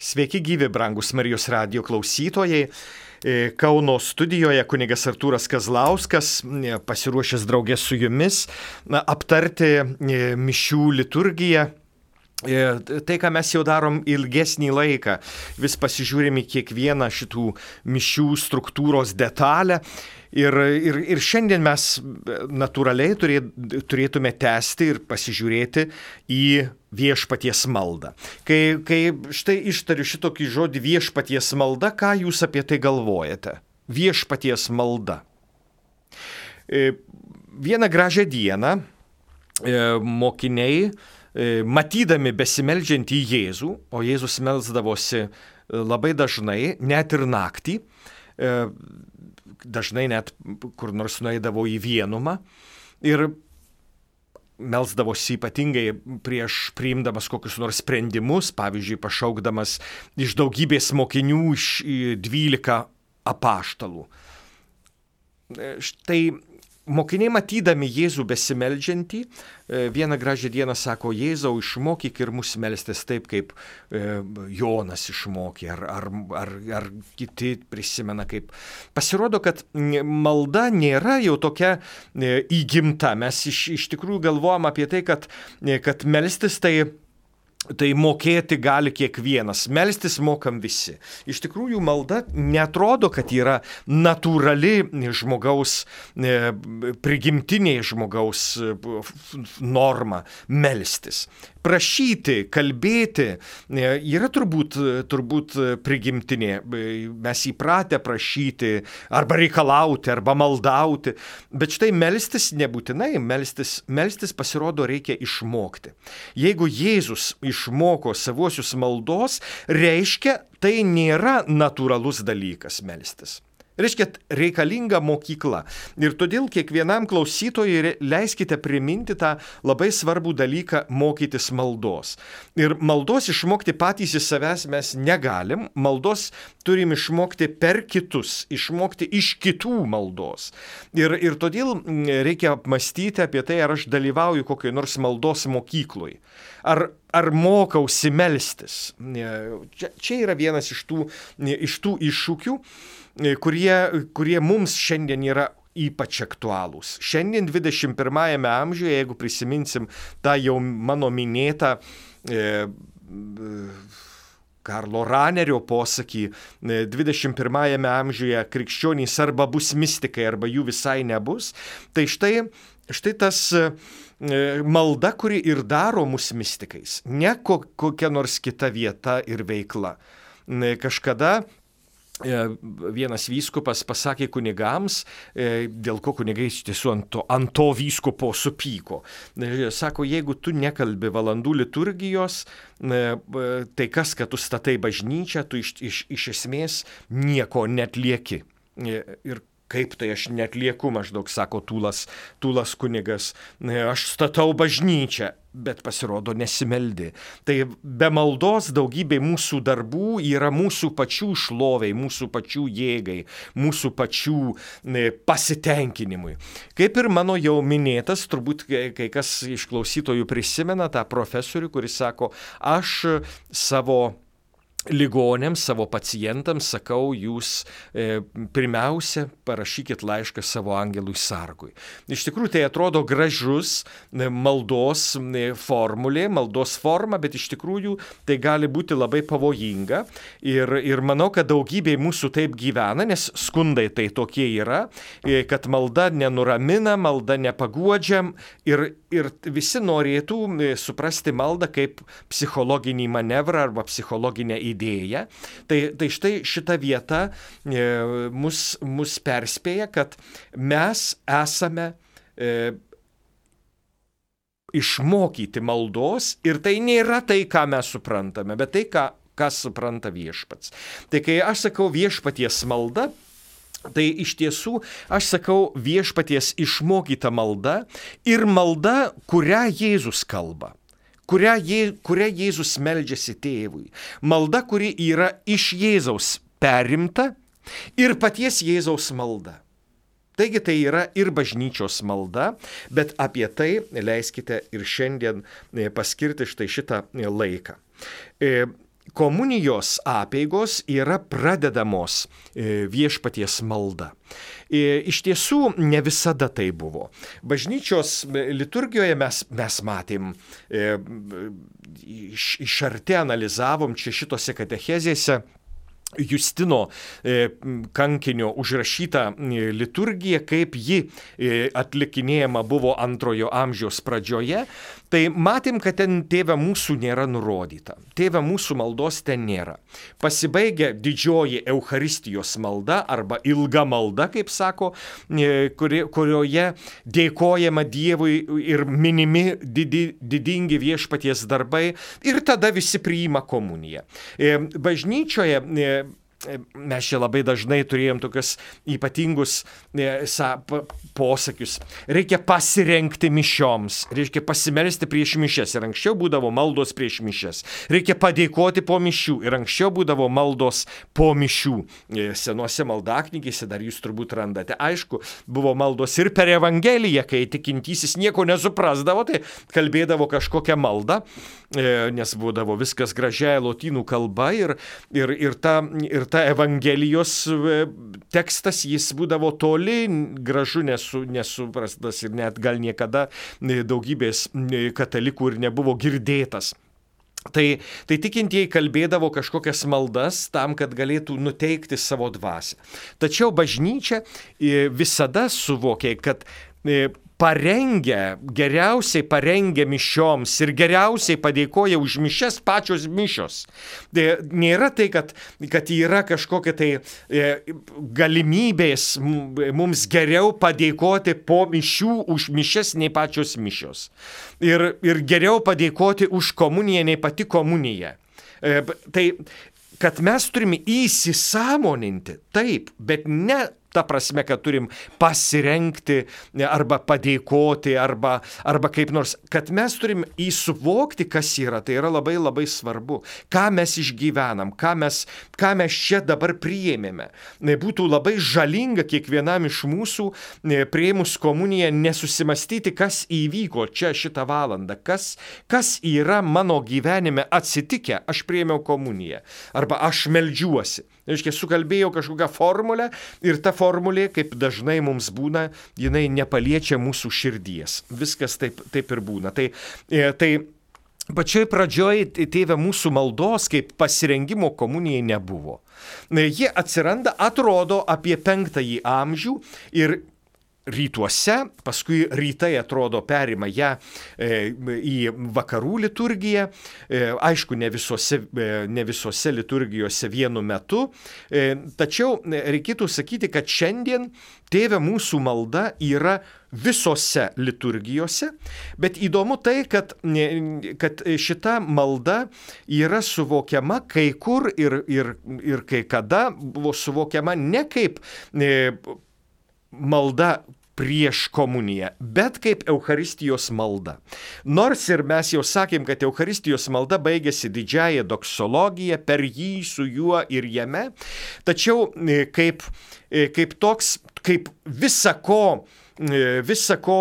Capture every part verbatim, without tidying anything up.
Sveiki gyvi, brangus Marijos radijo klausytojai. Kauno studijoje kunigas Artūras Kazlauskas, pasiruošęs draugės su jumis aptarti mišių liturgiją. Tai, ką mes jau darom ilgesnį laiką, vis pasižiūrime kiekvieną šitų mišių struktūros detalę. Ir, ir, ir šiandien mes natūraliai turėtume tęsti ir pasižiūrėti į viešpaties maldą. Kai, kai štai ištariu šitokį žodį viešpaties malda, ką jūs apie tai galvojate? Viešpaties malda. Vieną gražią dieną mokiniai, matydami besimeldžiantį Jėzų, o Jėzus melsdavosi labai dažnai, net ir naktį, dažnai net kur nors nueidavo į vienumą ir melsdavosi ypatingai prieš priimdamas kokius nors sprendimus, pavyzdžiui, pašaukdamas iš daugybės mokinių iš dvylika apaštalų. Štai mokiniai matydami Jėzų besimeldžiantį, vieną gražią dieną sako: Jėzau, išmokyk ir mus melstis taip, kaip Jonas išmokė, ar, ar, ar, ar kiti prisimena kaip. Pasirodo, kad malda nėra jau tokia įgimta. Mes iš, iš tikrųjų galvojam apie tai, kad, kad melstis tai Tai mokėti gali kiekvienas, melstis mokam visi. Iš tikrųjų, malda netrodo, kad yra natūrali žmogaus, prigimtinė žmogaus norma melstis. Prašyti, kalbėti yra turbūt, turbūt prigimtinė. Mes įpratę prašyti, arba reikalauti, arba maldauti. Bet štai melstis nebūtinai, melstis, melstis pasirodo reikia išmokti. Jeigu Jėzus išmoko savuosius maldos, reiškia, tai nėra natūralus dalykas melstis. Reiškia, reikalinga mokykla. Ir todėl kiekvienam klausytojui leiskite priminti tą labai svarbų dalyką - mokytis maldos. Ir maldos išmokti patys iš savęs mes negalim. Maldos turim išmokti per kitus, išmokti iš kitų maldos. Ir, ir todėl reikia apmastyti apie tai, ar aš dalyvauju kokioj nors maldos mokykloj. Ar, ar mokausi melstis. Čia, čia yra vienas iš tų, iš tų iššūkių, kurie, kurie mums šiandien yra ypač aktualūs. Šiandien dvidešimt pirmajame amžiuje, jeigu prisiminsim tą jau mano minėtą e, Karlo Ranerio posakį, dvidešimt pirmajame amžiuje krikščionys arba bus mistikai, arba jų visai nebus, tai štai, štai tas malda, kuri ir daro mus mistikais, ne kokia nors kita vieta ir veikla. Kažkada vienas vyskupas pasakė kunigams, dėl ko kunigai iš tiesų ant to, ant to vyskupo supyko. Sako, jeigu tu nekalbi valandų liturgijos, tai kas, kad tu statai bažnyčią, tu iš, iš, iš esmės nieko netlieki. Ir kaip tai aš netlieku, maždaug sako Tūlas, Tūlas kunigas, aš statau bažnyčią, bet pasirodo nesimeldi. Tai be maldos daugybė mūsų darbų yra mūsų pačių šloviai, mūsų pačių jėgai, mūsų pačių pasitenkinimui. Kaip ir mano jau minėtas, turbūt kai kas iš klausytojų prisimena tą profesorių, kuris sako, aš savo ligonėms, savo pacientams sakau, jūs e, pirmiausia parašykit laišką savo angelui sargui. Iš tikrųjų, tai atrodo gražus maldos formulė, maldos forma, bet iš tikrųjų tai gali būti labai pavojinga. Ir, ir manau, kad daugybė mūsų taip gyvena, nes skundai tai tokie yra, kad malda nenuramina, malda nepaguodžia ir, ir visi norėtų suprasti maldą kaip psichologinį manevrą arba psichologinę idėją. Idėja. Tai, tai štai šita vieta e, mus, mus perspėja, kad mes esame e, išmokyti maldos ir tai nėra tai, ką mes suprantame, bet tai, ką, ką supranta viešpats. Tai kai aš sakau viešpaties malda, tai iš tiesų aš sakau viešpaties išmokyta malda ir malda, kurią Jėzus kalba. Kurią, kurią Jėzus meldžiasi tėvui. Malda, kuri yra iš Jėzaus perimta ir paties Jėzaus malda. Taigi tai yra ir bažnyčios malda, bet apie tai leiskite ir šiandien paskirti štai šitą laiką. komunijos apeigos yra pradedamos viešpaties malda. Iš tiesų ne visada tai buvo. Bažnyčios liturgijoje mes, mes matėm, iš, iš arti analizavom čia šitose katechezėse Justino kankinio užrašytą liturgiją, kaip ji atlikinėjama buvo antrojo amžiaus pradžioje, tai matėm, kad ten Tėve mūsų nėra nurodyta. Tėve mūsų maldos ten nėra. Pasibaigia didžioji Eucharistijos malda arba ilga malda, kaip sako, kuri, kurioje dėkojama Dievui ir minimi didi, didingi viešpaties darbai ir tada visi priima komuniją. Bažnyčioje mes čia labai dažnai turėjom tokius ypatingus e, sa, p, posakius. Reikia pasirengti mišioms, reikia pasimelsti prieš mišes. Ir anksčiau būdavo maldos prieš mišes. Reikia padėkoti po mišių. Ir anksčiau būdavo maldos po mišių. E, senuose maldaknygėse dar jūs turbūt randate. Aišku, buvo maldos ir per Evangeliją, kai tikintysis nieko nesuprasdavo, tai kalbėdavo kažkokią maldą, e, nes būdavo viskas gražiai lotynų kalba ir, ir, ir ta... Ir ta Evangelijos tekstas, jis būdavo toli, gražu nesu, nesuprastas ir net gal niekada daugybės katalikų ir nebuvo girdėtas. Tai, tai tikintieji kalbėdavo kažkokias maldas tam, kad galėtų nuteikti savo dvasią. Tačiau bažnyčia visada suvokė, kad parengia, geriausiai parengia mišioms ir geriausiai padėkoja už mišes pačios mišios. Nėra tai, kad, kad yra kažkokia tai galimybės mums geriau padėkoti po mišių už mišes nei pačios mišios. Ir, ir geriau padėkoti už komuniją nei pati komunija. Tai, kad mes turime įsisąmoninti, taip, bet ne ta prasme, kad turim pasirengti arba padėkoti arba, arba kaip nors, kad mes turim įsuvokti, kas yra. Tai yra labai labai svarbu. Ką mes išgyvenam, ką mes, ką mes čia dabar priėmėme. Būtų labai žalinga kiekvienam iš mūsų priėmus komuniją nesusimastyti, kas įvyko čia šitą valandą, kas, kas yra mano gyvenime atsitikę. Aš priėmiau komuniją arba aš meldžiuosi. Reiškia, sukalbėjau kažkokią formulę ir ta formulė, kaip dažnai mums būna, jinai nepaliečia mūsų širdies. Viskas taip, taip ir būna. Tai, tai pačioj pradžioj Tėve mūsų maldos kaip pasirengimo komunijai nebuvo. Jie atsiranda, atrodo, apie penktąjį amžių ir rytuose, paskui rytai atrodo perima ją e, į vakarų liturgiją, e, aišku, ne visose, e, ne visose liturgijose vienu metu, e, tačiau reikėtų sakyti, kad šiandien Tėve mūsų malda yra visose liturgijose, bet įdomu tai, kad, kad šita malda yra suvokiama kai kur ir, ir, ir kai kada buvo suvokiama ne kaip e, malda prieš komuniją, bet kaip Eucharistijos malda. Nors ir mes jau sakėm, kad Eucharistijos malda baigėsi didžiąją doksologija, per jį, su juo ir jame, tačiau kaip, kaip toks, kaip visa ko, visa ko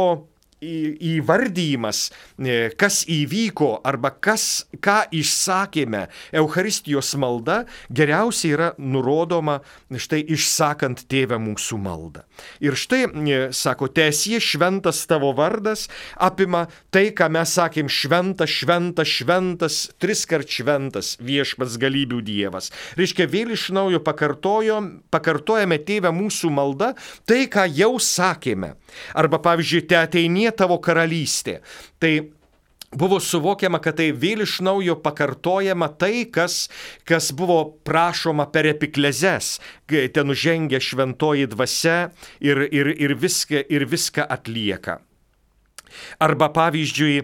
įvardyjimas, kas įvyko arba kas, ką išsakėme, Eucharistijos malda geriausiai yra nurodoma štai išsakant Tėve mūsų maldą. Ir štai, sako, teesie šventas tavo vardas, apima tai, ką mes sakėm, šventas, šventas, šventas, triskart šventas viešpats galybių Dievas. Reiškia, vėl iš naujo pakartojame Tėve mūsų maldą, tai, ką jau sakėme. Arba, pavyzdžiui, te ateinie tavo karalystė. Tai buvo suvokiama, kad tai vėl iš naujo pakartojama tai, kas, kas buvo prašoma per epiklezes. Ten užžengia šventoji dvasia ir, ir, ir, viską, ir viską atlieka. Arba, pavyzdžiui,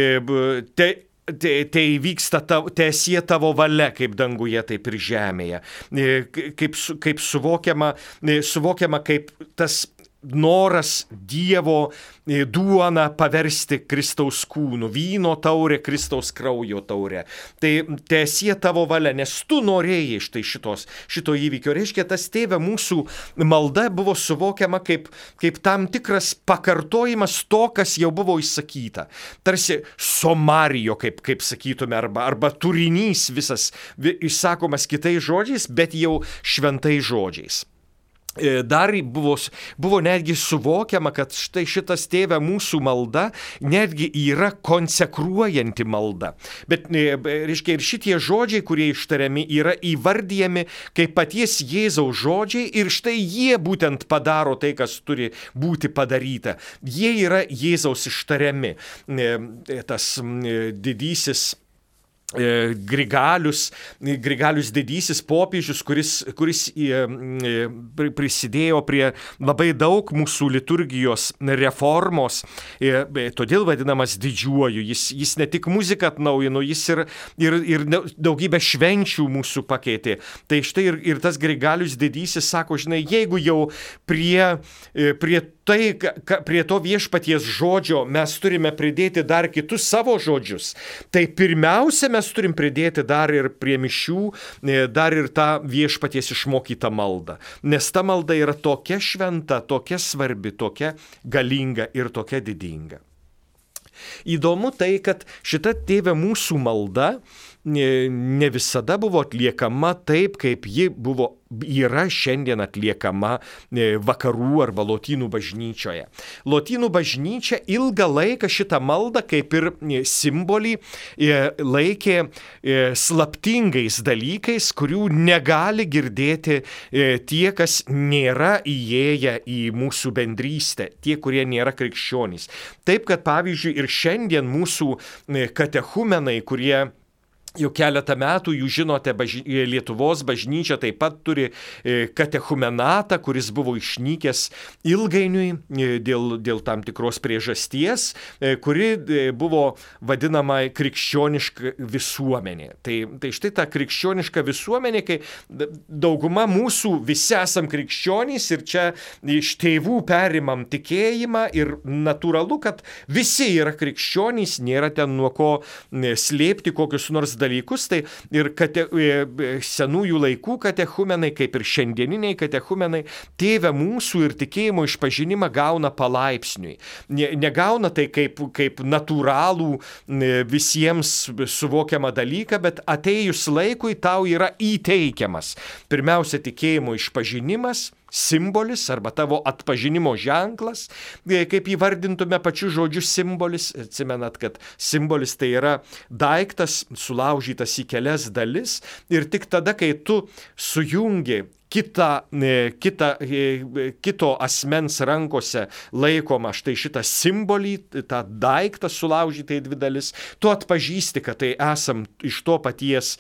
te, te, te įvyksta, teesie tavo valia, kaip danguje, taip ir žemėje. Kaip, kaip suvokiama, suvokiama kaip tas noras Dievo duoną paversti Kristaus kūnu, vyno taurė Kristaus kraujo taurė. Tai teesie tavo valia, nes tu norėjai štai šitos, šito įvykio. Reiškia, tas Tėve mūsų malda buvo suvokiama kaip, kaip tam tikras pakartojimas to, kas jau buvo įsakyta. Tarsi somarijo, kaip, kaip sakytume, arba, arba turinys visas išsakomas kitais žodžiais, bet jau šventais žodžiais. Dar buvo, buvo netgi suvokiama, kad štai šitas Tėve mūsų malda netgi yra konsekruojanti malda. Bet, reiškia, ir šitie žodžiai, kurie ištariami, yra įvardyjami kaip paties Jėzaus žodžiai ir štai jie būtent padaro tai, kas turi būti padaryta. Jie yra Jėzaus ištariami. Tas didysis Grigalius, Grigalius didysis popiežius, kuris, kuris prisidėjo prie labai daug mūsų liturgijos reformos, todėl vadinamas didžiuoju. Jis, jis ne tik muziką atnaujino, jis ir, ir, ir daugybę švenčių mūsų pakeitė. Tai štai ir, ir tas Grigalius didysis sako, žinai, jeigu jau prie, prie tai, prie to viešpaties žodžio mes turime pridėti dar kitus savo žodžius, tai pirmiausia mes turim pridėti dar ir prie mišių, dar ir tą viešpaties išmokytą maldą. Nes ta malda yra tokia šventa, tokia svarbi, tokia galinga ir tokia didinga. Įdomu tai, kad šita Tėve mūsų malda ne visada buvo atliekama taip, kaip ji buvo, yra šiandien atliekama vakarų arba lotynų bažnyčioje. Lotynų bažnyčia ilgą laiką šitą maldą kaip ir simbolį laikė slaptingais dalykais, kurių negali girdėti tie, kas nėra įėję į mūsų bendrystę, tie, kurie nėra krikščionys. Taip, kad pavyzdžiui ir šiandien mūsų katechumenai, kurie jau keletą metų, jūs žinote, baž... Lietuvos bažnyčia taip pat turi katechumenatą, kuris buvo išnykęs ilgainiui dėl, dėl tam tikros priežasties, kuri buvo vadinama krikščioniška visuomenė. Tai, tai štai ta krikščioniška visuomenė, kai dauguma mūsų visi esam krikščionys ir čia iš tėvų perimam tikėjimą ir natūralu, kad visi yra krikščionys, nėra ten nuo ko slėpti kokius nors dalykus, tai ir kate, senųjų laikų katechumenai, kaip ir šiandieniniai katechumenai, Tėve mūsų ir tikėjimo išpažinimą gauna palaipsniui. Ne, negauna tai kaip, kaip natūralų visiems suvokiamą dalyką, bet atėjus laikui tau yra įteikiamas. Pirmiausia, tikėjimo išpažinimas, simbolis arba tavo atpažinimo ženklas, kaip įvardintume pačiu žodžiu simbolis. Atsimenat, kad simbolis tai yra daiktas sulaužytas į kelias dalis ir tik tada, kai tu sujungi Kita, kita, kito asmens rankose laikoma štai šitą simbolį, tą daiktą sulaužytą į dvi dalis, tu atpažįsti, kad tai esam iš to paties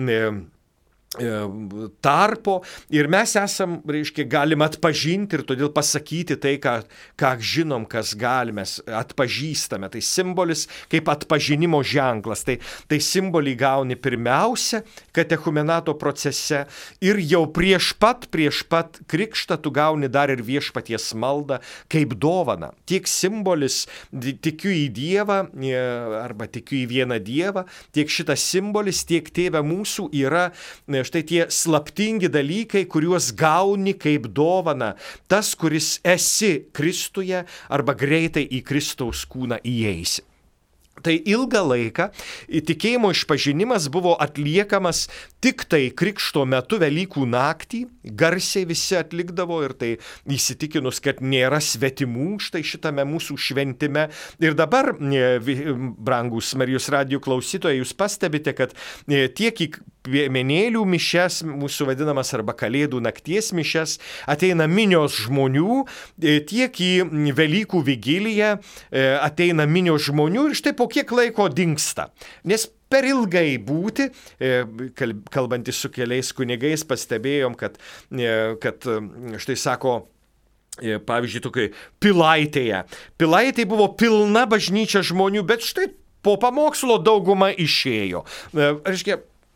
tarpo ir mes esam, reiškia, galim atpažinti ir todėl pasakyti tai, ką, ką žinom, kas galime, atpažįstame. Tai simbolis kaip atpažinimo ženklas. Tai, tai simbolį gauni pirmiausia katechumenato procese ir jau prieš pat, prieš pat krikštą tu gauni dar ir viešpaties maldą kaip dovaną. Tiek simbolis tikiu į Dievą arba tikiu į vieną Dievą, tiek šitas simbolis, tiek Tėve mūsų yra štai tie slaptingi dalykai, kuriuos gauni kaip dovana, tas, kuris esi Kristuje arba greitai į Kristaus kūną įeisi. Tai ilgą laiką tikėjimo išpažinimas buvo atliekamas tik tai krikšto metu Velykų naktį, garsiai visi atlikdavo ir tai įsitikinus, kad nėra svetimų štai šitame mūsų šventime. Ir dabar, brangūs Marijos radijo klausytojai, jūs pastebite, kad tiek į piemenėlių mišias, mūsų vadinamas arba Kalėdų nakties mišias, ateina minios žmonių, tiek į Velykų vigiliją ateina minios žmonių ir štai po kiek laiko dingsta. Nes per ilgai būti, kalbantys su keliais kunigais, pastebėjom, kad, kad štai sako, pavyzdžiui, tokiai Pilaitėje. Pilaitėje buvo pilna bažnyčia žmonių, bet štai po pamokslo dauguma išėjo. Reiškia,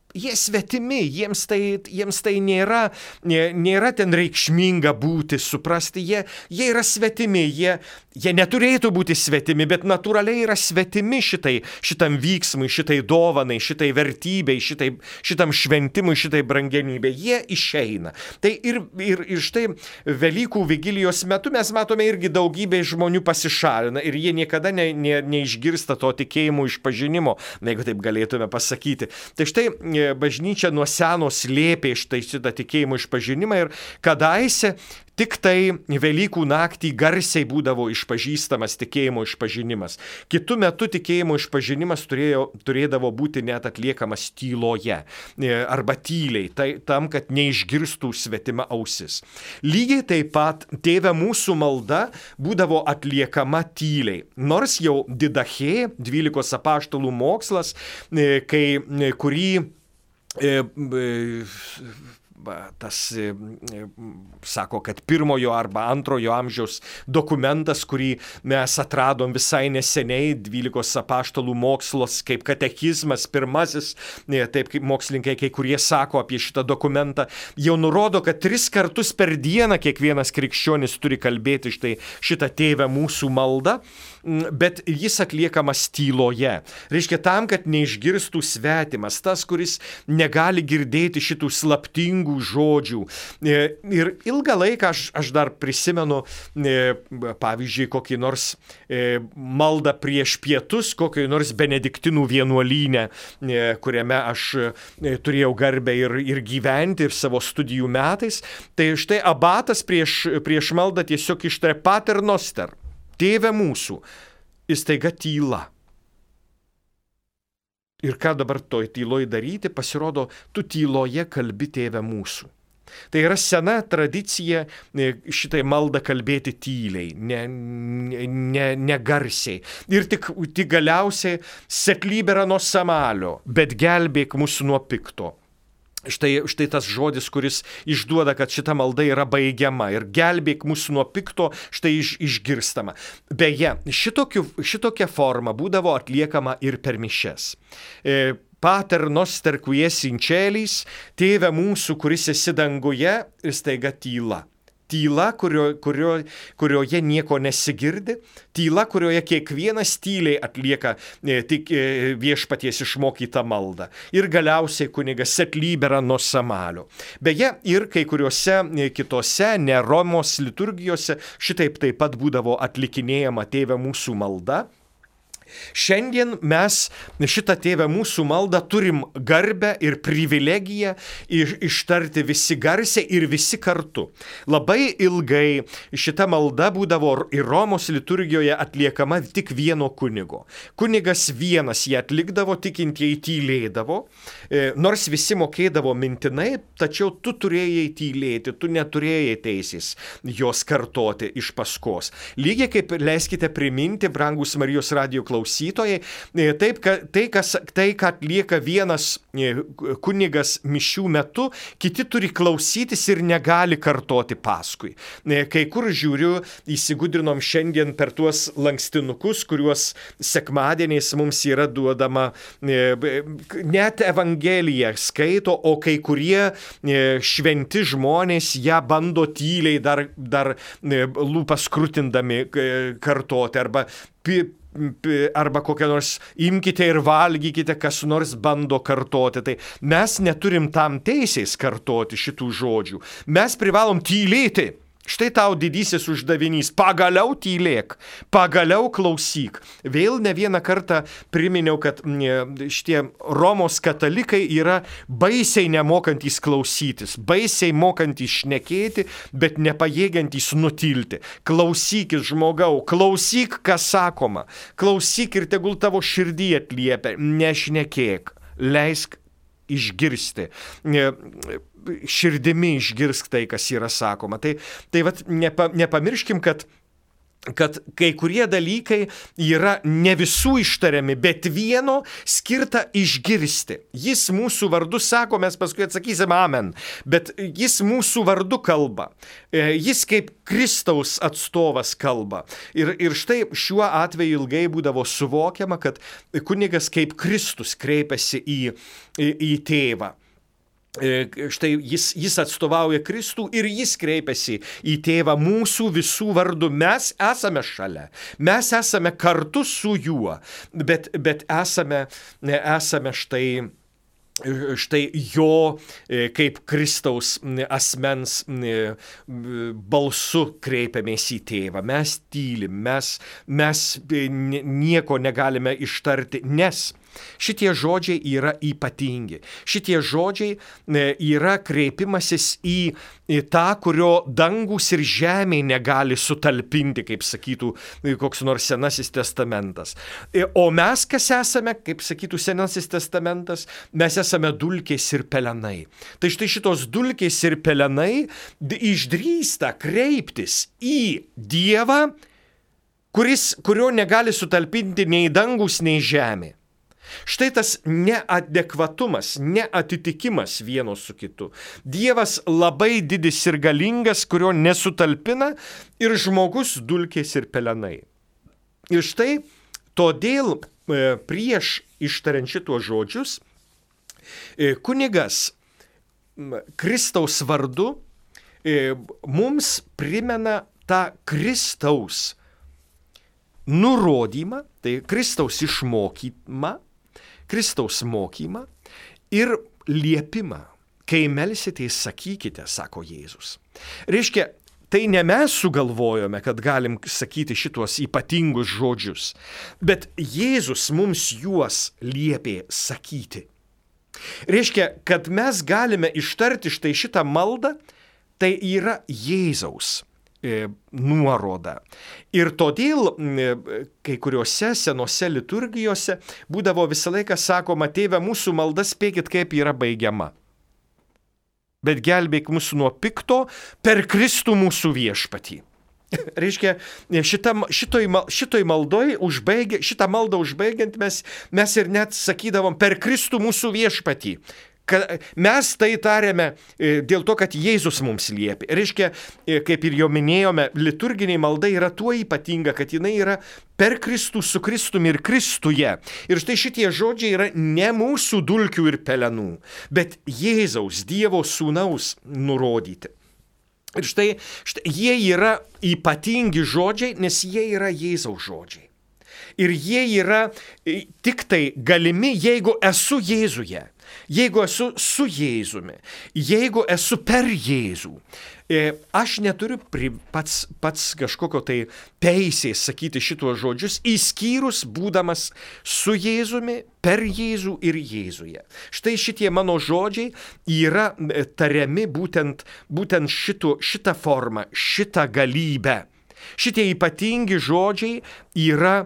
jie svetimi, jiems tai, jiems tai nėra, nėra ten reikšminga būti, suprasti, jie, jie yra svetimi, jie, jie neturėtų būti svetimi, bet natūraliai yra svetimi šitai, šitam vyksmui, šitai dovanai, šitai vertybei, šitai, šitam šventimui, šitai brangenybei. Jie išeina. Tai ir, ir, ir štai Velykų vigilijos metu mes matome irgi daugybė žmonių pasišalina ir jie niekada ne, ne, neišgirsta to tikėjimo išpažinimo, jeigu taip galėtume pasakyti. Tai štai bažnyčia nuo seno slėpė štai šitą tikėjimo išpažinimą ir kadaise tik tai Velykų naktį garsiai būdavo išpažįstamas tikėjimo išpažinimas. Kitu metu tikėjimo išpažinimas turėjo, turėdavo būti net atliekamas tyloje arba tyliai, tai, tam, kad neišgirstų svetima ausis. Lygiai taip pat Tėve mūsų malda būdavo atliekama tyliai. Nors jau Didachė, dvylikos apaštalų mokslas, kai, kurį e, e, tas sako, kad pirmojo arba antrojo amžiaus dokumentas, kurį mes atradom visai neseniai, dvylikos apaštalų mokslos kaip katekizmas, pirmasis, taip kaip mokslininkai kai kurie sako apie šitą dokumentą, jau nurodo, kad tris kartus per dieną kiekvienas krikščionis turi kalbėti štai šitą Tėve mūsų maldą, bet jis atliekamas tyloje. Reiškia tam, kad neišgirstų svetimas, tas, kuris negali girdėti šitų slaptingų žodžių. Ir ilgą laiką aš, aš dar prisimenu, pavyzdžiui, kokį nors maldą prieš pietus, kokį nors benediktinų vienuolyne, kuriame aš turėjau garbę ir, ir gyventi ir savo studijų metais. Tai štai abatas prieš, prieš maldą tiesiog ištarė Pater Noster, Tėve mūsų, ir staiga tyla. Ir ką dabar toj tyloj daryti, pasirodo, tu tyloje kalbi Tėve mūsų. Tai yra sena tradicija šitai maldą kalbėti tyliai, ne, ne, ne garsiai. Ir tik, tik galiausiai set libera nos amalio, bet gelbėk mūsų nuo pikto. Štai, štai tas žodis, kuris išduoda, kad šita malda yra baigiama ir gelbėk mūsų nuo pikto, štai iš, išgirstama. Beje, šitokiu, šitokia forma būdavo atliekama ir per mišias. E, Pater Noster qui esi in celis, Tėve mūsų, kuris esi danguje, ir staiga tyla. Tyla, kurio, kurio, kurioje nieko nesigirdi, tyla, kurioje kiekvienas tyliai atlieka e, tik e, viešpaties išmokytą maldą. Ir galiausiai kunigas set libera nos amalio. Beje, ir kai kuriuose e, kitose ne Romos liturgijose šitaip taip pat būdavo atlikinėjama Tėve mūsų malda. Šiandien mes šitą Tėve mūsų maldą turim garbę ir privilegiją ištarti visi garsiai ir visi kartu. Labai ilgai šita malda būdavo ir Romos liturgijoje atliekama tik vieno kunigo. Kunigas vienas ją atlikdavo, tikintieji tylėdavo, nors visi mokėdavo mintinai, tačiau tu turėjai tylėti, tu neturėjai teisės jos kartoti iš paskos. Lygiai kaip leiskite priminti, brangus Marijos radijo klausytojai, klausytojai, taip, tai, kas, tai, ką atlieka vienas kunigas mišių metu, kiti turi klausytis ir negali kartoti paskui. Kai kur žiūriu, įsigudrinom šiandien per tuos lankstinukus, kuriuos sekmadieniais mums yra duodama, net Evangeliją skaito, o kai kurie šventi žmonės ją bando tyliai dar, dar lūpas krutindami kartoti, arba arba kokią nors imkite ir valgykite, kas nors bando kartoti. Tai mes neturim tam teisės kartoti šitų žodžių. Mes privalom tylėti. Štai tau didysis uždavinys. Pagaliau tylėk, pagaliau klausyk. Vėl ne vieną kartą priminiau, kad šitie Romos katalikai yra baisiai nemokantys klausytis, baisiai mokantys šnekėti, bet nepajėgiantys nutilti. Klausykis, žmogau, klausyk, kas sakoma. Klausyk ir tegul tavo širdį atliepia, nešnekėk, leisk išgirsti. Širdimi išgirsk tai, kas yra sakoma. Tai, tai vat, nepa, nepamirškim, kad kad kai kurie dalykai yra ne visų ištariami, bet vieno skirta išgirsti. Jis mūsų vardu sako, mes paskui atsakysim amen, bet jis mūsų vardu kalba. Jis kaip Kristaus atstovas kalba. Ir, ir štai šiuo atveju ilgai būdavo suvokiama, kad kunigas kaip Kristus kreipiasi į, į, į tėvą. Štai jis, jis atstovauja Kristų ir jis kreipiasi į tėvą mūsų visų vardu. Mes esame šalia, mes esame kartu su juo, bet, bet esame, esame štai, štai jo kaip Kristaus asmens balsu kreipiamės į tėvą. Mes tylim, mes, mes nieko negalime ištarti, nes šitie žodžiai yra ypatingi. Šitie žodžiai yra kreipimasis į, į tą, kurio dangus ir žemė negali sutalpinti, kaip sakytų koks nors Senasis testamentas. O mes, kas esame, kaip sakytų Senasis testamentas, mes esame dulkės ir pelenai. Tai štai šitos dulkės ir pelenai išdrįsta kreiptis į Dievą, kuris, kurio negali sutalpinti nei dangus, nei žemė. Štai tas neadekvatumas, neatitikimas vieno su kitu. Dievas labai didis ir galingas, kurio nesutalpina, ir žmogus dulkės ir pelenai. Ir štai todėl prieš ištariant šitos žodžius kunigas Kristaus vardu mums primena tą Kristaus nurodymą, tai Kristaus išmokymą, Kristaus mokymą ir liepimą. Kai melsitės, sakykite, sako Jėzus. Reiškia, tai ne mes sugalvojome, kad galim sakyti šitos ypatingus žodžius, bet Jėzus mums juos liepė sakyti. Reiškia, kad mes galime ištarti štai šitą maldą, tai yra Jėzaus nuoroda. Ir todėl kai kuriuose senose liturgijose būdavo visą laiką sakoma, tėve, mūsų malda spėkit, kaip yra baigiama. Bet gelbėk mūsų nuo pikto per Kristų mūsų viešpatį. Reiškia, šitą, šitoj, šitoj maldoj užbaigė, šitą maldą užbaigiant mes, mes ir net sakydavom per Kristų mūsų viešpatį. Mes tai tarėme dėl to, kad Jėzus mums liepė. Reiškia, kaip ir jau minėjome, liturginiai malda yra tuo ypatinga, kad jinai yra per Kristų, su Kristumi ir Kristuje. Ir štai šitie žodžiai yra ne mūsų dulkių ir pelenų, bet Jėzaus, Dievo sūnaus nurodyti. Ir štai, štai jie yra ypatingi žodžiai, nes jie yra Jėzaus žodžiai. Ir jie yra tik tai galimi, jeigu esu Jėzuje. Jeigu esu su Jėzumi, jeigu esu per Jėzų, aš neturiu pats, pats kažkokio tai teisės sakyti šitos žodžius, įskyrus būdamas su Jėzumi, per Jėzų ir Jėzuje. Štai šitie mano žodžiai yra tariami būtent, būtent šito, šitą formą, šitą galybę. Šitie ypatingi žodžiai yra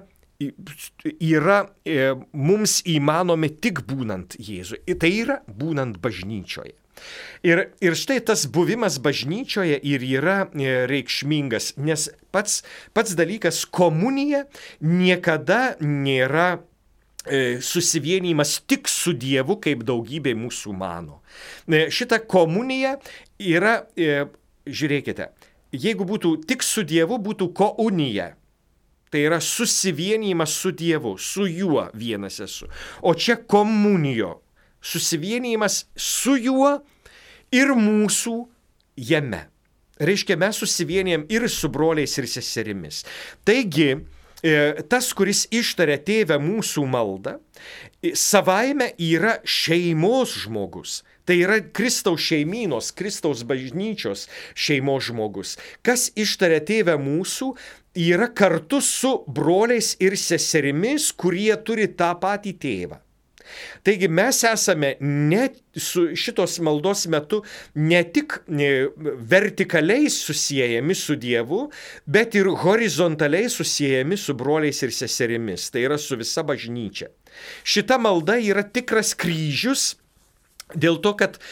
yra e, mums įmanomi tik būnant Jėzui. Tai yra būnant bažnyčioje. Ir, ir štai tas buvimas bažnyčioje ir yra e, reikšmingas, nes pats, pats dalykas komunija niekada nėra e, susivienijimas tik su Dievu, kaip daugybė mūsų mano. E, šita komunija yra, e, žiūrėkite, jeigu būtų tik su Dievu, būtų kounija. Tai yra susivienijimas su Dievu, su juo vienas esu. O čia komunijo, susivienijimas su juo ir mūsų jame. Reiškia, mes susivienijam ir su broliais ir seserimis. Taigi, tas, kuris ištaria tėvę mūsų maldą, savaime yra šeimos žmogus. Tai yra Kristaus šeimynos, Kristaus bažnyčios šeimos žmogus. Kas ištaria tėvę mūsų, yra kartu su broliais ir seserimis, kurie turi tą patį tėvą. Taigi mes esame ne, su šitos maldos metu ne tik vertikaliai susiejami su Dievu, bet ir horizontaliai susiejami su broliais ir seserimis. Tai yra su visa bažnyčia. Šita malda yra tikras kryžius, dėl to, kad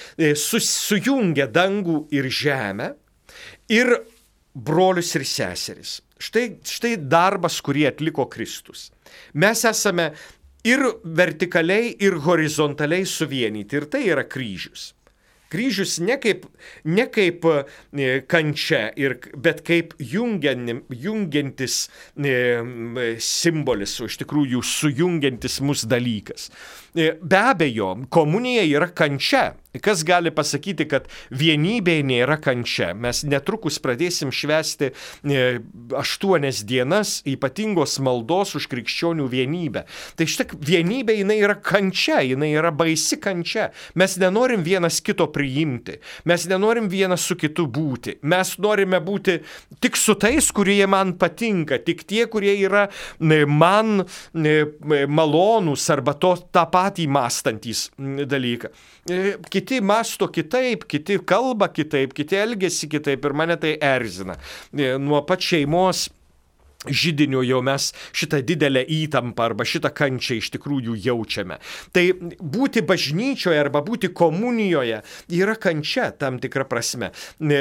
sujungia dangų ir žemę ir brolius ir seseris. Štai, štai darbas, kurį atliko Kristus. Mes esame ir vertikaliai, ir horizontaliai suvienyti. Ir tai yra kryžius. Kryžius ne kaip, ne kaip kančia, ir, bet kaip jungian, jungiantis e, simbolis, o iš tikrųjų sujungiantis mus dalykas. E, be abejo, komunija yra kančia. Kas gali pasakyti, kad vienybėje nėra kančia? Mes netrukus pradėsim švęsti e, aštuonias dienas ypatingos maldos už krikščionių vienybę. Tai štai vienybė, jinai yra kančia, jinai yra baisi kančia. Mes nenorim vienas kito priimti, mes nenorim vienas su kitu būti. Mes norime būti tik su tais, kurie man patinka, tik tie, kurie yra e, man e, malonūs arba to, tą patį mąstantys dalyką. E, Kiti mąsto kitaip, kiti kalba kitaip, kiti elgiasi kitaip ir mane tai erzina. Nuo pat šeimos židinio jau mes šitą didelę įtampą arba šitą kančią iš tikrųjų jaučiame. Tai būti bažnyčioje arba būti komunijoje yra kančia tam tikra prasme.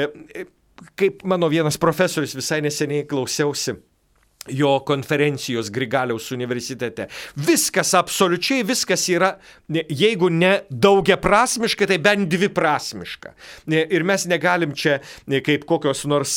Kaip mano vienas profesorius visai neseniai klausiausi jo konferencijos Grigaliaus universitete. Viskas, absoliučiai viskas yra, jeigu ne daugiaprasmiška, tai bent dviprasmiška. Ir mes negalim čia kaip kokios nors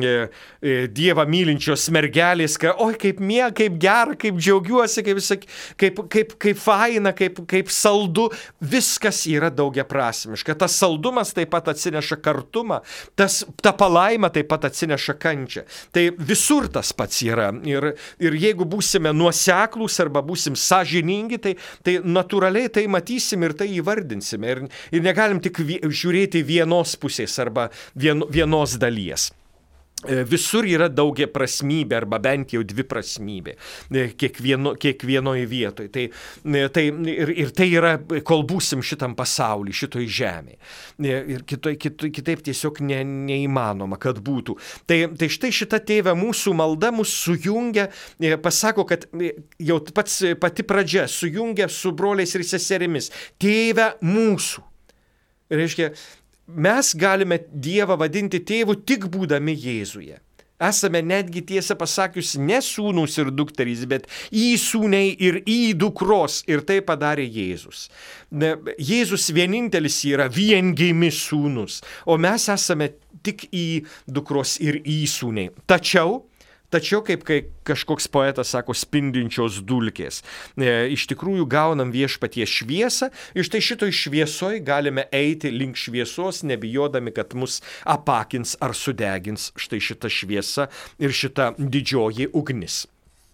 Dievą mylinčios mergelės, kad oi, kaip mie, kaip gera, kaip džiaugiuosi, kaip, kaip, kaip, kaip faina, kaip, kaip saldu. Viskas yra daugiaprasmiška. Tas saldumas taip pat atsineša kartumą, tas, ta palaima taip pat atsineša kančią. Tai visur tas pats yra. Ir, ir jeigu būsime nuoseklūs arba būsim sąžiningi, tai, tai natūraliai tai matysim ir tai įvardinsime. Ir, ir negalim tik žiūrėti vienos pusės arba vien, vienos dalies. Visur yra daugiaprasmybė arba bent jau dviprasmybė kiekvieno, kiekvienoje vietoje. Tai, tai, ir, ir tai yra, kol būsim šitam pasauly, šitoj žemėje. Ir kitoj, kitoj, kitaip tiesiog ne, neįmanoma, kad būtų. Tai, tai štai šita Tėve mūsų malda mus sujungia, pasako, kad jau pats, pati pradžia sujungia su broliais ir seserimis. Tėve mūsų. Reiškia, mes galime Dievą vadinti tėvu tik būdami Jėzuje. Esame netgi tiesą pasakius ne sūnus ir dukterys, bet įsūniai ir įdukros. Ir tai padarė Jėzus. Jėzus vienintelis yra viengimis sūnus, o mes esame tik įdukros ir įsūniai. Tačiau Tačiau, kaip kai kažkoks poetas sako, spindinčios dulkės. E, iš tikrųjų gaunam viešpaties šviesą ir štai šitoj šviesoj galime eiti link šviesos, nebijodami, kad mus apakins ar sudegins štai šita šviesa ir šita didžioji ugnis.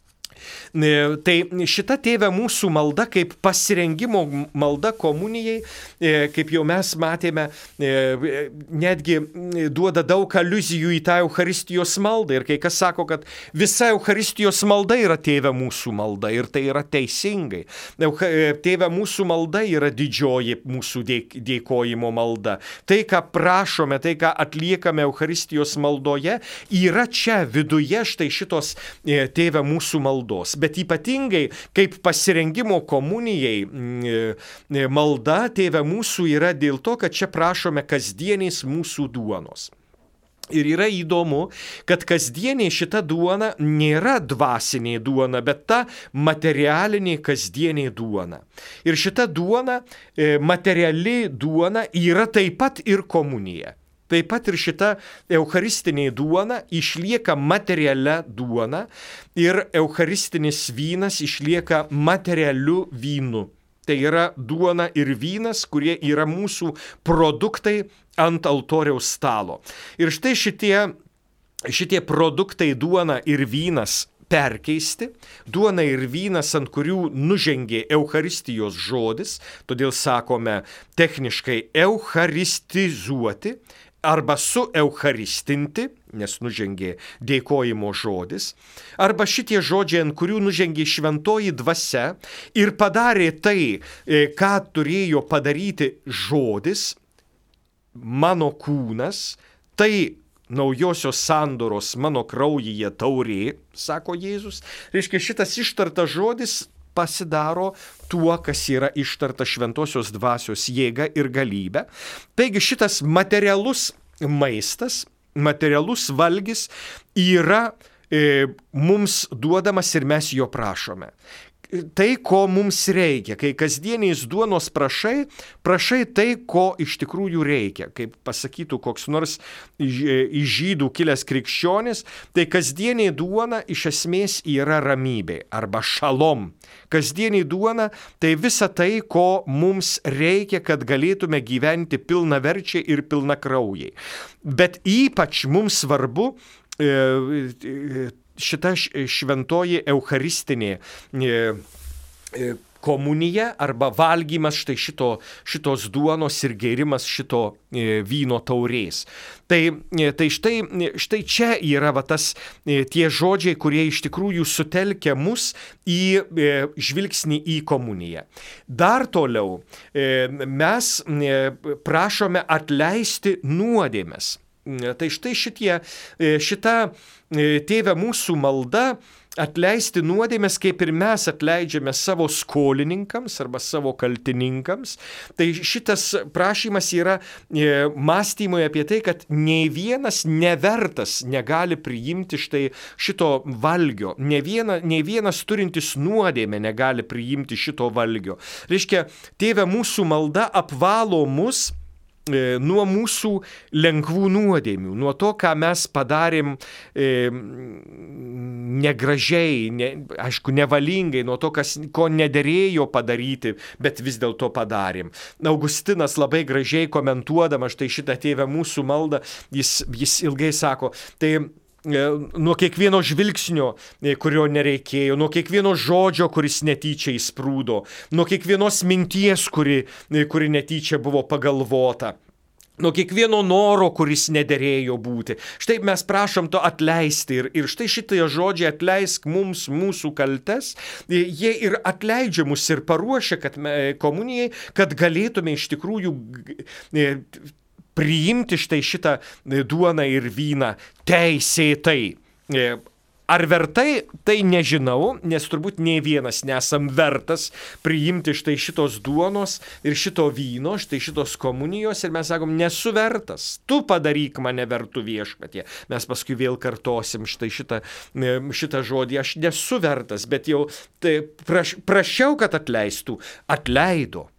Tai šita Tėve mūsų malda kaip pasirengimo malda komunijai, kaip jau mes matėme, netgi duoda daug aliuzijų į tą Eucharistijos maldą. Ir kai kas sako, kad visa Eucharistijos malda yra Tėve mūsų malda ir tai yra teisingai. Tėve mūsų malda yra didžioji mūsų dėkojimo malda. Tai, ką prašome, tai, ką atliekame Eucharistijos maldoje, yra čia viduje štai šitos Tėve mūsų maldos. Bet ypatingai kaip pasirengimo komunijai malda Tėve mūsų yra dėl to, kad čia prašome kasdienės mūsų duonos. Ir yra įdomu, kad kasdienė šita duona nėra dvasinė duona, bet ta materialinė kasdienė duona. Ir šita duona, materiali duona, yra taip pat ir komunija. Taip pat ir šita eucharistinė duona išlieka materialia duona ir eucharistinis vynas išlieka materialiu vynu. Tai yra duona ir vynas, kurie yra mūsų produktai ant altoriaus stalo. Ir štai šitie, šitie produktai duona ir vynas perkeisti, duona ir vynas, ant kurių nužengė Eucharistijos žodis, todėl sakome techniškai eucharistizuoti, arba sueucharistinti, nes nužengė dėkojimo žodis, arba šitie žodžiai, ant kurių nužengė šventoji dvasia ir padarė tai, ką turėjo padaryti žodis, mano kūnas, tai naujosios sandoros mano kraujyje taurė, sako Jėzus. Reiškia, šitas ištartas žodis pasidaro tuo, kas yra ištarta šventosios dvasios jėga ir galybė. Taigi šitas materialus maistas, materialus valgis yra mums duodamas ir mes jo prašome. Tai, ko mums reikia. Kai kasdieniais duonos prašai, prašai tai, ko iš tikrųjų reikia. Kaip pasakytų koks nors iš žydų kilęs krikščionis, tai kasdieniai duona iš esmės yra ramybė arba šalom. Kasdieniai duona tai visa tai, ko mums reikia, kad galėtume gyventi pilnaverčiai ir pilnakraujai. Bet ypač mums svarbu e, šita šventoji eucharistinė komunija arba valgymas štai šito, šitos duonos ir gėrimas šito vyno taurės. Tai, tai štai, štai čia yra va tas tie žodžiai, kurie iš tikrųjų sutelkia mus į žvilgsnį į komuniją. Dar toliau mes prašome atleisti nuodėmes. Tai štai šitie, šita Tėve mūsų malda atleisti nuodėmes, kaip ir mes atleidžiame savo skolininkams arba savo kaltininkams. Tai šitas prašymas yra mąstymui apie tai, kad nei vienas nevertas negali priimti štai šito valgio. Ne viena, nei vienas turintis nuodėmę negali priimti šito valgio. Reiškia, Tėve mūsų malda apvalo mus nuo mūsų lengvų nuodėmių, nuo to, ką mes padarėm e, negražiai, ne, aišku, nevalingai, nuo to, kas, ko nederėjo padaryti, bet vis dėlto padarėm. Augustinas labai gražiai komentuodamas štai šitą Tėve mūsų maldą, jis, jis ilgai sako, tai nuo kiekvieno žvilgsnio, kurio nereikėjo, nuo kiekvieno žodžio, kuris netyčia įsprūdo, nuo kiekvienos minties, kuri, kuri netyčia buvo pagalvota, nuo kiekvieno noro, kuris nederėjo būti. Štai mes prašom to atleisti ir, ir štai šitie žodžiai atleisk mums mūsų kaltes, jie ir atleidžia mus ir paruošia kad, komunijai, kad galėtume iš tikrųjų priimti štai šitą duoną ir vyną teisėtai. Ar vertai, tai nežinau, nes turbūt nei vienas nesam vertas priimti štai šitos duonos ir šito vyno, štai šitos komunijos ir mes sakom, nesu vertas, tu padaryk mane vertu Viešpatie. Mes paskui vėl kartosim štai šitą, šitą žodį, aš nesu vertas, bet jau tai praš, prašiau, kad atleistų, atleido.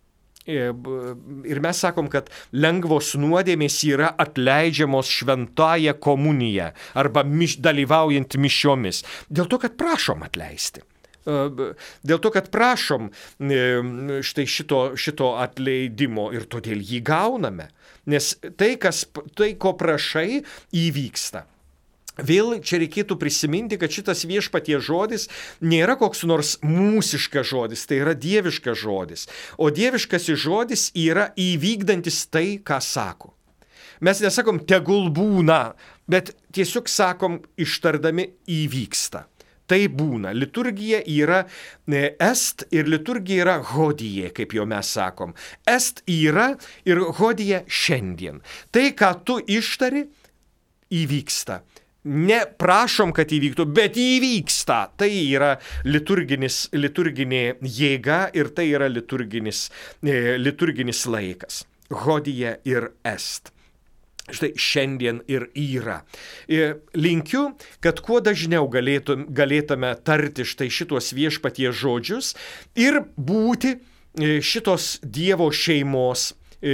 Ir mes sakom, kad lengvos nuodėmės yra atleidžiamos šventąja komunija arba miš, dalyvaujant mišiomis. Dėl to, kad prašom atleisti. Dėl to, kad prašom štai šito, šito atleidimo ir todėl jį gauname. Nes tai, kas, tai ko prašai, įvyksta. Vėl čia reikėtų prisiminti, kad šitas Viešpaties žodis nėra koks nors mūsiškas žodis, tai yra dieviškas žodis. O dieviškasis žodis yra įvykdantis tai, ką sako. Mes nesakom tegul būna, bet tiesiog sakom ištardami įvyksta. Tai būna. Liturgija yra est ir liturgija yra hodija, kaip jau mes sakom. Est yra ir hodija šiandien. Tai, ką tu ištari, įvyksta. Neprašom, kad įvyktų, bet įvyksta. Tai yra liturginis, liturginė jėga ir tai yra liturginis, liturginis laikas. Hodija ir est. Štai šiandien ir yra. Linkiu, kad kuo dažniau galėtum, galėtume tarti štai šitos Viešpaties žodžius ir būti šitos Dievo šeimos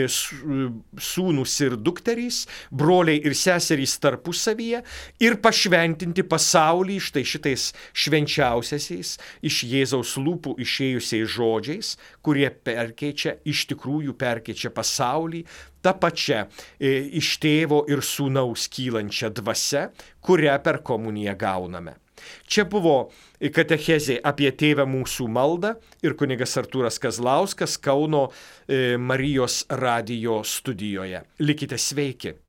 sūnus ir dukterys, broliai ir seserys tarpusavyje ir pašventinti pasaulį štai šitais švenčiausiaisiais iš Jėzaus lūpų išėjusiais žodžiais, kurie perkeičia, iš tikrųjų perkeičia pasaulį ta pačia iš tėvo ir sūnaus kylančia dvasia, kurią per komuniją gauname. Čia buvo katechezė apie Tėvę mūsų maldą ir kunigas Artūras Kazlauskas Kauno Marijos radijo studijoje. Likite sveiki.